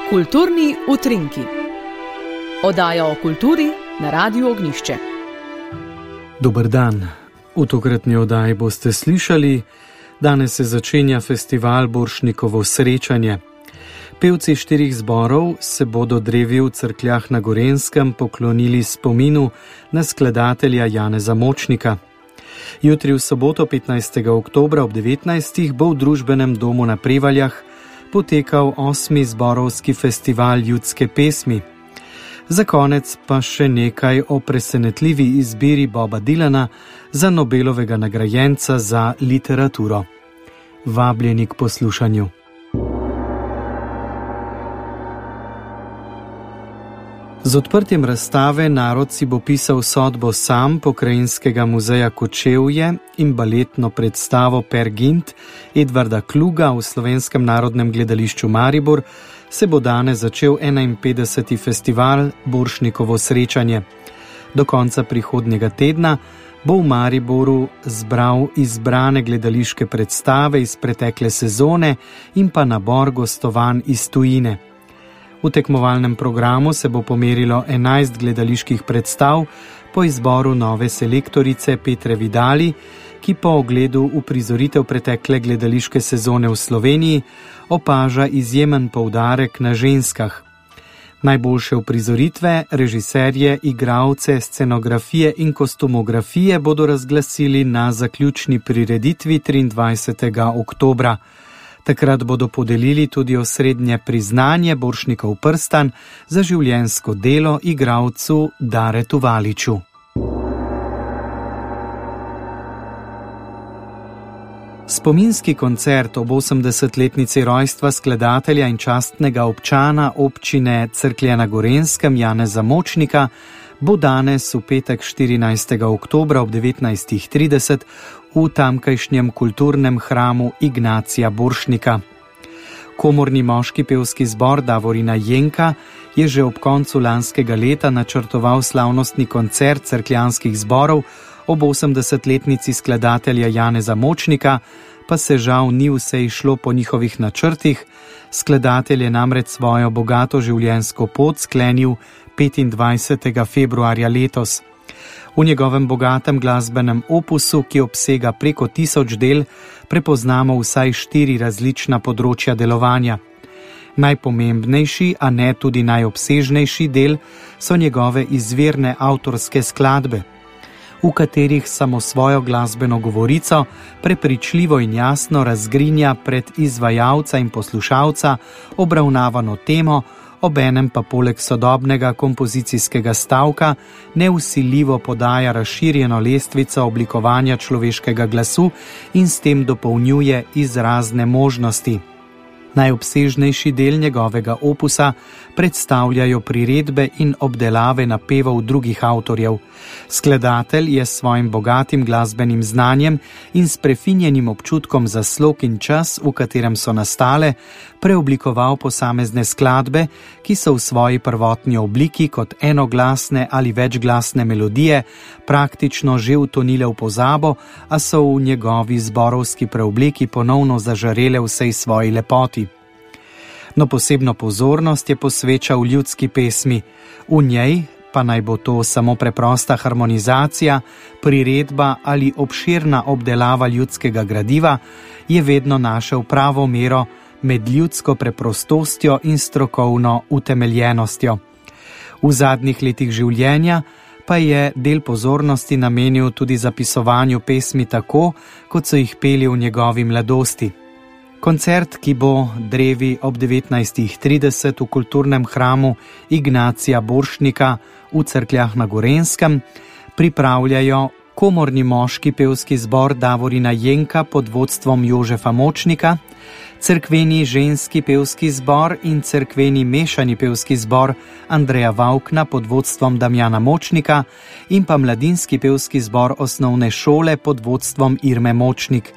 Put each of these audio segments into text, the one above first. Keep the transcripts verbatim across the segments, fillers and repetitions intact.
Kulturni utrinki. Oddaja o kulturi na Radiu Ognjišče. Dober dan. V tokratni oddaji boste slišali, danes se začenja festival Borštnikovo srečanje. Pevci štirih zborov se bodo drevi v Cerkljah na Gorenjskem poklonili spominu na skladatelja Janeza Močnika. Jutri v soboto petnajstega oktobra ob devetnajstih bo v družbenem domu na Prevaljah potekal osmi zborovski festival ljudske pesmi. Za konec pa še nekaj o presenetljivi izbiri Boba Dylana za Nobelovega nagrajenca za literaturo. Vabljeni k poslušanju. Z odprtjem razstave Narod si bo pisal sodbo sam Pokrajinskega muzeja Kočevje in baletno predstavo Per Gynt Edvarda Kluga v Slovenskem narodnem gledališču Maribor se bo danes začel enainpetdeseti festival Borštnikovo srečanje. Do konca prihodnjega tedna bo v Mariboru zbral izbrane gledališke predstave iz pretekle sezone in pa nabor gostovanj iz tujine. V tekmovalnem programu se bo pomerilo enajst gledaliških predstav po izboru nove selektorice Petre Vidali, ki po ogledu uprizoritev pretekle gledališke sezone v Sloveniji opaža izjemen poudarek na ženskah. Najboljše uprizoritve, režiserje, igralce, scenografije in kostumografije bodo razglasili na zaključni prireditvi triindvajsetega oktobra. Takrat bodo podelili tudi osrednje priznanje Borštnikov prstan za življenjsko delo igralcu Daretu Valiču. Spominski koncert ob osemdesetletnici rojstva skladatelja in častnega občana občine Cerklje na Gorenjskem Janeza Močnika bo danes v petek štirinajstega oktobra ob devetnajstih trideset v tamkajšnjem kulturnem hramu Ignacija Borštnika. Komorni moški pevski zbor Davorina Jenka je že ob koncu lanskega leta načrtoval slavnostni koncert cerkljanskih zborov ob osemdesetletnici skladatelja Janeza Močnika, pa se žal ni vse išlo po njihovih načrtih. Skladatelj je namreč svojo bogato življenjsko pot sklenil petindvajsetega februarja letos. V njegovem bogatem glasbenem opusu, ki obsega preko tisoč del, prepoznamo vsaj štiri različna področja delovanja. Najpomembnejši, a ne tudi najobsežnejši del so njegove izvirne avtorske skladbe, v katerih samo svojo glasbeno govorico prepričljivo in jasno razgrinja pred izvajalca in poslušalca obravnavano temo, obenem pa poleg sodobnega kompozicijskega stavka nevsiljivo podaja razširjeno lestvico oblikovanja človeškega glasu in s tem dopolnjuje izrazne možnosti. Najobsežnejši del njegovega opusa predstavljajo priredbe in obdelave napevov drugih avtorjev. Skladatelj je s svojim bogatim glasbenim znanjem in s prefinjenim občutkom za slog in čas, v katerem so nastale, preoblikoval posamezne skladbe, ki so v svoji prvotni obliki kot enoglasne ali večglasne melodije praktično že utonile v pozabo, a so v njegovi zborovski preobliki ponovno zažarele vsej svoji lepoti. No, posebno pozornost je posvečal ljudski pesmi. V njej, pa naj bo to samo preprosta harmonizacija, priredba ali obširna obdelava ljudskega gradiva, je vedno našel pravo mero med ljudsko preprostostjo in strokovno utemeljenostjo. V zadnjih letih življenja pa je del pozornosti namenil tudi zapisovanju pesmi tako, kot so jih peli v njegovi mladosti. Koncert, ki bo drevi ob devetnajstih trideset v kulturnem hramu Ignacija Borštnika v Cerkljah na Gorenjskem, pripravljajo komorni moški pevski zbor Davorina Jenka pod vodstvom Jožefa Močnika, cerkveni ženski pevski zbor in cerkveni mešani pevski zbor Andreja Vavkna pod vodstvom Damjana Močnika in pa mladinski pevski zbor osnovne šole pod vodstvom Irme Močnik.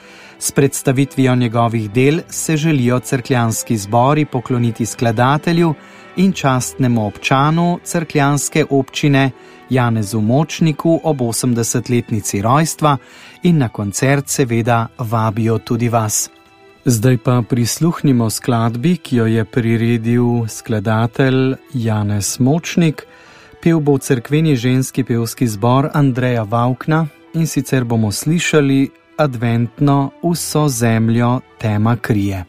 S predstavitvijo njegovih del se želijo cerkljanski zbori pokloniti skladatelju in častnemu občanu cerkljanske občine Janezu Močniku ob osemdesetletnici rojstva in na koncert seveda vabijo tudi vas. Zdaj pa prisluhnimo skladbi, ki jo je priredil skladatelj Janez Močnik. Pel bo cerkveni ženski pevski zbor Andreja Vavkna in sicer bomo slišali adventno Vso zemljo tema krije.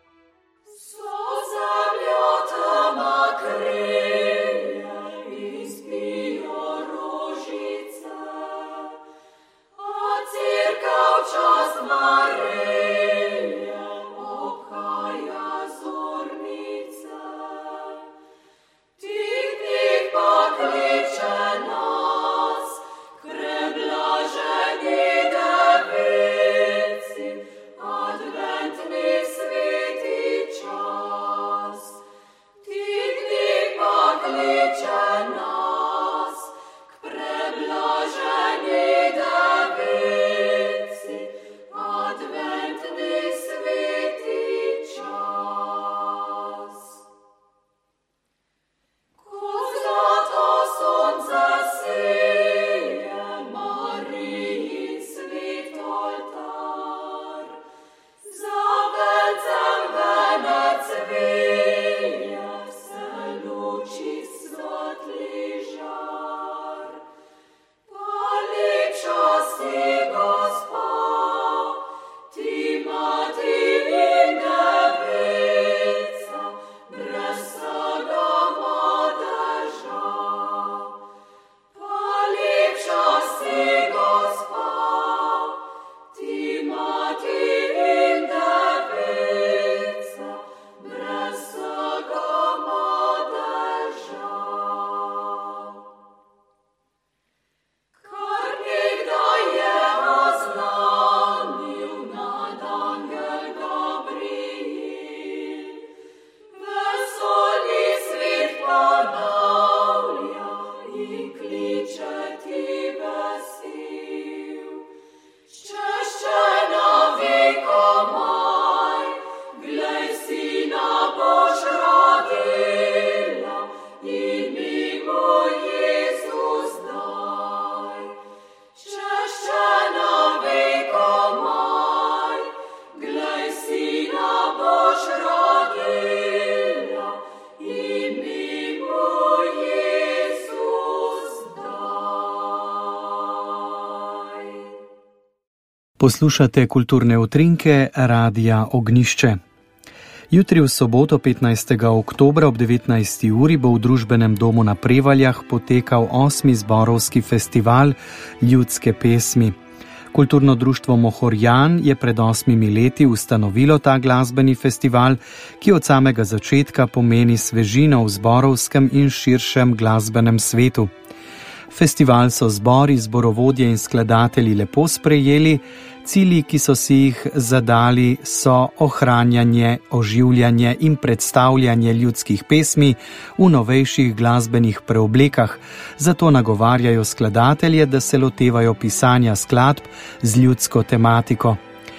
Poslušate kulturne utrinke Radia Ognišče. Jutri v soboto petnajstega oktobra ob devetnajsti uri bo v družbenem domu na Prevaljah potekal osmi zborovski festival ljudske pesmi. Kulturno društvo Mohorjan je pred osmimi leti ustanovilo ta glasbeni festival, ki od samega začetka pomeni svežino v zborovskem in širšem glasbenem svetu. Festival so zbori, zborovodje in skladatelji lepo sprejeli, cilji, ki so si jih zadali, so ohranjanje, oživljanje in predstavljanje ljudskih pesmi v novejših glasbenih preoblekah, zato nagovarjajo skladatelje, da se lotevajo pisanja skladb z ljudsko tematiko.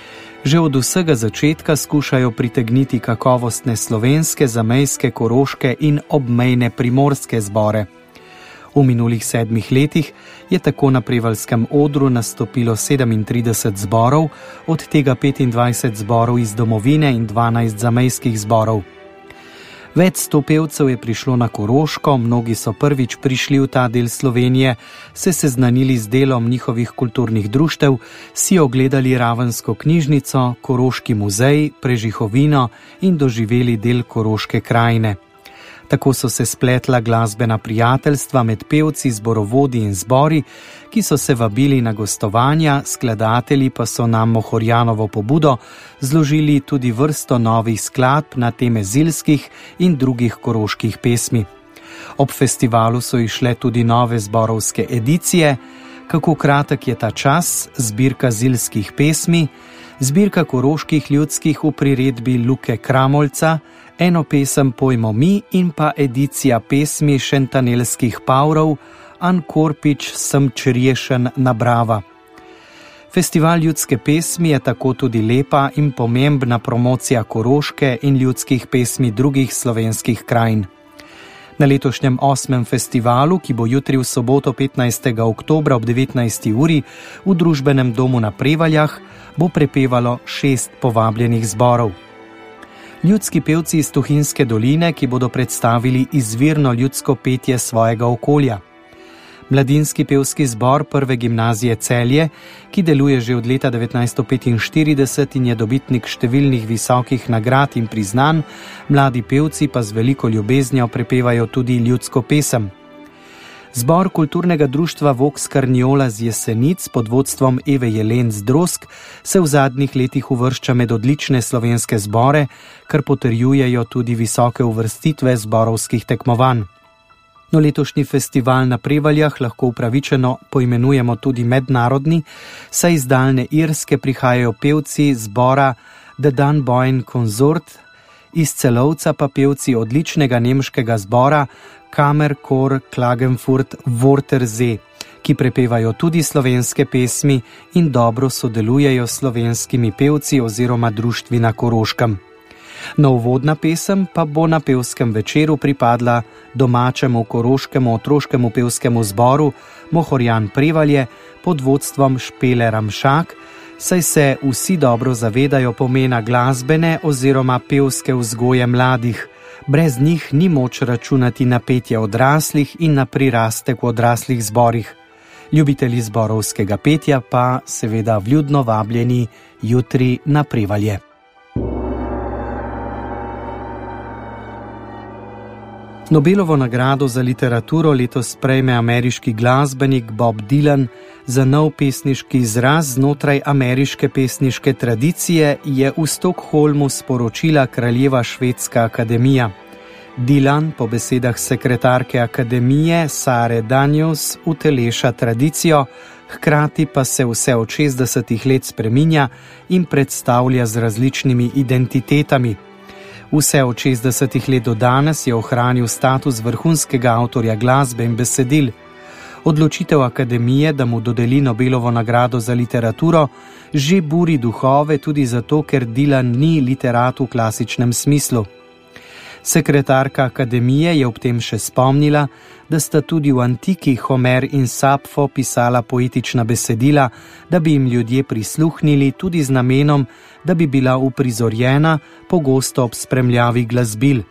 Že od vsega začetka skušajo pritegniti kakovostne slovenske, zamejske, koroške in obmejne primorske zbore. V minulih sedmih letih je tako na prevaljskem odru nastopilo sedemintrideset zborov, od tega petindvajset zborov iz domovine in dvanajst zamejskih zborov. Več sto pevcev je prišlo na Koroško, mnogi so prvič prišli v ta del Slovenije, se seznanili z delom njihovih kulturnih društev, si ogledali Ravensko knjižnico, Koroški muzej, Prežihovino in doživeli del Koroške krajine. Tako so se spletla glasbena prijateljstva med pevci, zborovodi in zbori, ki so se vabili na gostovanja, skladatelji pa so na Mohorjanovo pobudo zložili tudi vrsto novih skladb na teme zilskih in drugih koroških pesmi. Ob festivalu so išle tudi nove zborovske edicije, Kako kratek je ta čas, zbirka zilskih pesmi, zbirka koroških ljudskih v priredbi Luke Kramolca, eno pesem Pojmo mi in pa edicija pesmi šentanelskih pavrov An Korpič sem črješen na Brava. Festival ljudske pesmi je tako tudi lepa in pomembna promocija koroške in ljudskih pesmi drugih slovenskih krajin. Na letošnjem osmem festivalu, ki bo jutri v soboto petnajstega oktobra ob devetnajsti uri v družbenem domu na Prevaljah, bo prepevalo šest povabljenih zborov. Ljudski pevci iz Tuhinjske doline, ki bodo predstavili izvirno ljudsko petje svojega okolja. Mladinski pevski zbor Prve gimnazije Celje, ki deluje že od leta devetnajststo petinštirideset in je dobitnik številnih visokih nagrad in priznanj, mladi pevci pa z veliko ljubeznijo prepevajo tudi ljudsko pesem. Zbor kulturnega društva Vox Carniola z Jesenic pod vodstvom Eve Jelenc Drozg se v zadnjih letih uvršča med odlične slovenske zbore, kar potrjujejo tudi visoke uvrstitve zborovskih tekmovanj. No, letošnji festival na Prevaljah lahko upravičeno poimenujemo tudi mednarodni, saj iz daljne Irske prihajajo pevci zbora The Dunboyne Consort, iz Celovca pa pevci odličnega nemškega zbora Kammerchor Klagenfurt Wörthersee, ki prepevajo tudi slovenske pesmi in dobro sodelujejo s slovenskimi pevci oziroma društvi na Koroškem. No, uvodna pesem pa bo na pevskem večeru pripadla domačemu koroškemu otroškemu pevskemu zboru Mohorjan Prevalje pod vodstvom Špele Ramšak, saj se vsi dobro zavedajo pomena glasbene oziroma pevske vzgoje mladih. Brez njih ni moč računati na petje odraslih in na prirastek v odraslih zborih. Ljubitelji zborovskega petja pa seveda vljudno vabljeni jutri na Prevalje. Nobelovo nagrado za literaturo letos prejme ameriški glasbenik Bob Dylan za nov pesniški izraz znotraj ameriške pesniške tradicije, je v Stockholmu sporočila Kraljeva švedska akademija. Dylan, po besedah sekretarke akademije Sare Danius, uteleša tradicijo, hkrati pa se vse od šestdesetih let spreminja in predstavlja z različnimi identitetami. Vse od šestdesetih let do danes je ohranil status vrhunskega avtorja glasbe in besedil. Odločitev akademije, da mu dodeli Nobelovo nagrado za literaturo, že buri duhove tudi zato, ker Dylan ni literat v klasičnem smislu. Sekretarka akademije je ob tem še spomnila, da sta tudi v antiki Homer in Sapfo pisala poetična besedila, da bi jim ljudje prisluhnili tudi z namenom, da bi bila uprizorjena, pogosto ob spremljavi glasbil.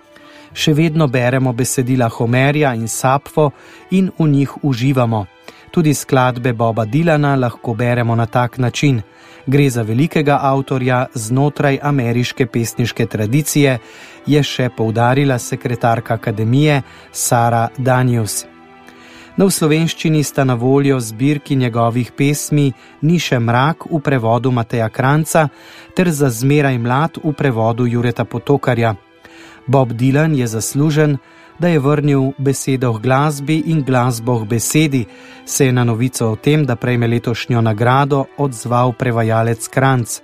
Še vedno beremo besedila Homerja in Sapfo in v njih uživamo. Tudi skladbe Boba Dylana lahko beremo na tak način. Gre za velikega avtorja znotraj ameriške pesniške tradicije, je še poudarila sekretarka akademije Sara Danius. No, v slovenščini sta na voljo zbirki njegovih pesmi Ni še mrak v prevodu Mateja Kranjca ter Za zmeraj mlad v prevodu Jureta Potokarja. Bob Dylan je zaslužen, da je vrnil besedo k glasbi in glasbo k besedi, se je na novico o tem, da prejme letošnjo nagrado, odzval prevajalec Kranjc.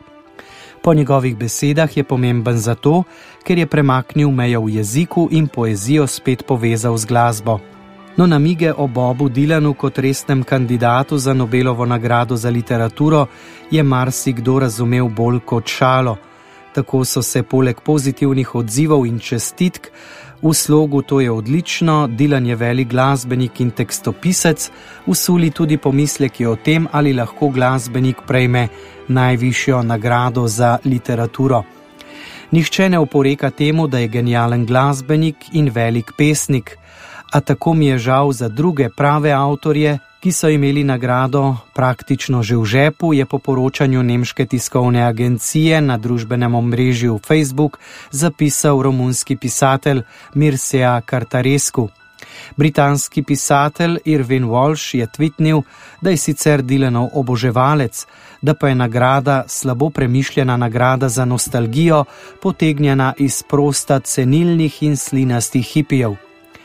Po njegovih besedah je pomemben zato, ker je premaknil mejo v jeziku in poezijo spet povezal z glasbo. No, namige o Bobu Dylanu kot resnem kandidatu za Nobelovo nagrado za literaturo je marsikdo razumel bolj kot šalo. Tako so se poleg pozitivnih odzivov in čestitk v slogu To je odlično, Dylan je velik glasbenik in tekstopisec, usuli tudi pomisleki o tem, ali lahko glasbenik prejme najvišjo nagrado za literaturo. Nihče ne oporeka temu, da je genijalen glasbenik in velik pesnik, a tako mi je žal za druge prave avtorje, ki so imeli nagrado praktično že v žepu, je po poročanju nemške tiskovne agencije na družbenem omrežju Facebook zapisal romunski pisatelj Mircea Cartarescu. Britanski pisatelj Irvin Walsh je tvitnil, da je sicer Dylanov oboževalec, da pa je nagrada slabo premišljena nagrada za nostalgijo, potegnjena iz prosta cenilnih in slinastih hipijev.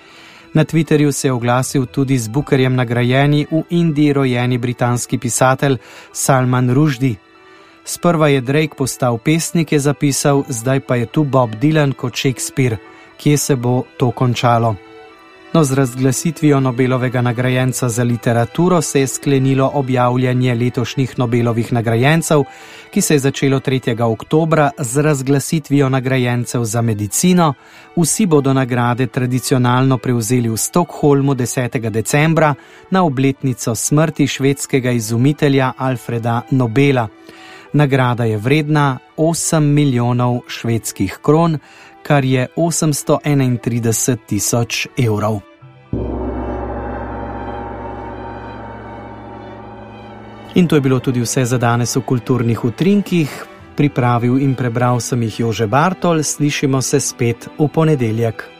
Na Twitterju se je oglasil tudi z Bookerjem nagrajeni v Indiji rojeni britanski pisatelj Salman Rushdie. Sprva je Drake postal pesnik, je zapisal, zdaj pa je tu Bob Dylan kot Shakespeare. Kje se bo to končalo? No, z razglasitvijo Nobelovega nagrajenca za literaturo se je sklenilo objavljanje letošnjih Nobelovih nagrajencev, ki se je začelo tretjega oktobra z razglasitvijo nagrajencev za medicino. Vsi bodo nagrade tradicionalno prevzeli v Stockholmu desetega decembra na obletnico smrti švedskega izumitelja Alfreda Nobela. Nagrada je vredna osem milijonov švedskih kron, kar je osemsto enaintrideset tisoč evrov. In to je bilo tudi vse za danes v Kulturnih utrinkih. Pripravil in prebral sem jih Jože Bartol, slišimo se spet v ponedeljek.